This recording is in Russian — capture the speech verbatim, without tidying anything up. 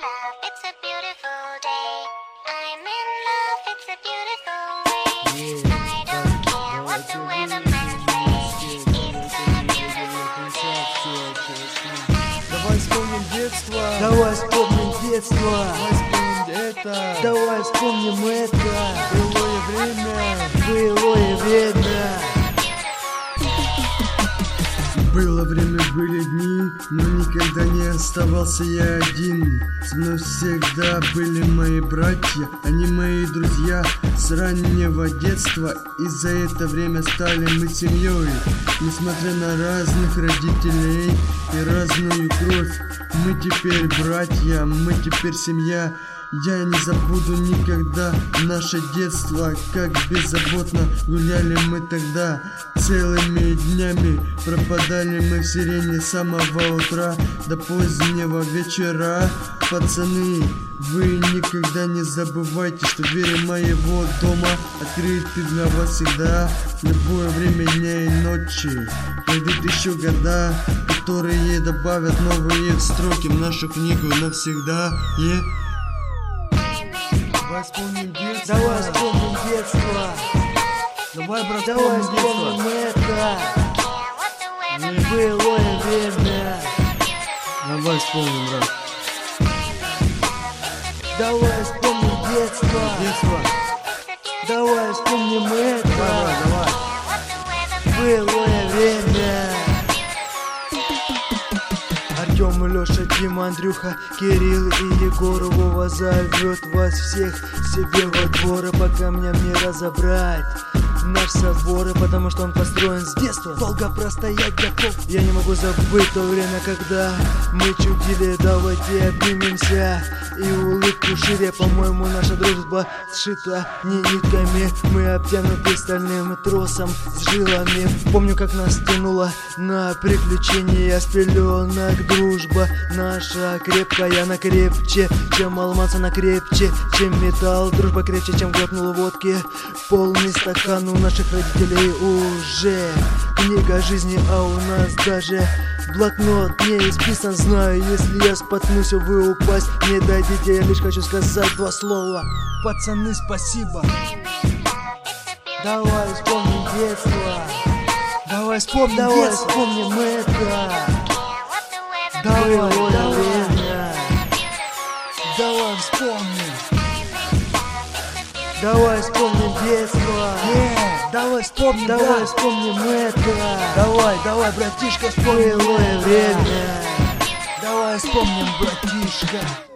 love, it's a beautiful day. I'm in love, it's a beautiful way. I don't care what the weatherman says. It's a beautiful day. Давай вспомним детство. Давай вспомним детство. Давай вспомним это. Давай вспомним это. Былое время. Былое время. Было время, были дни, но никогда не оставался я один. Со мной всегда были мои братья, они мои друзья с раннего детства. И за это время стали мы семьей. Несмотря на разных родителей и разную кровь, мы теперь братья, мы теперь семья. Я не забуду никогда наше детство, как беззаботно гуляли мы тогда. Целыми днями пропадали мы в сирене с самого утра до позднего вечера. Пацаны, вы никогда не забывайте, что двери моего дома открыты для вас всегда. В любое время дня и ночи. Пройдут еще года, которые добавят новые строки в нашу книгу навсегда. Yeah. Давай вспомним детство. Давай вспомним детство. Давай, брат, Давай вспомним вспомним детство. это. Былое время. Давай вспомним, брат. Давай вспомним детство. Детство. Давай вспомним это. Давай, давай. Былое время. Артем, Леша, Дима, Андрюха, Кирилл и Егор. Вова зовет вас всех себе во двор, а по камням не разобрать наш собор, потому что он построен с детства. Долго простоять готов. Я не могу забыть то время, когда мы чудили. Давайте обнимемся и улыбку шире. По-моему, наша дружба сшита не нитками. Мы обтянуты стальным тросом с жилами. Помню, как нас тянуло на приключения с пеленок. Дружба наша крепкая, она крепче, чем алмаз, она крепче, чем металл. Дружба крепче, чем глотнул водки полный стакан. У наших родителей уже книга жизни, а у нас даже блокнот не исписан. Знаю, если я споткнусь, вы упасть не дадите. Я лишь хочу сказать два слова: пацаны, спасибо. Давай вспомним детство. Давай вспомним Давай детство. вспомним это. Давай, давай, время. Давай вспомним. Давай вспомним детство. Yeah. Давай вспомним, давай да. вспомним это. Давай, давай, братишка, вспомним Былое время. Давай вспомним, братишка.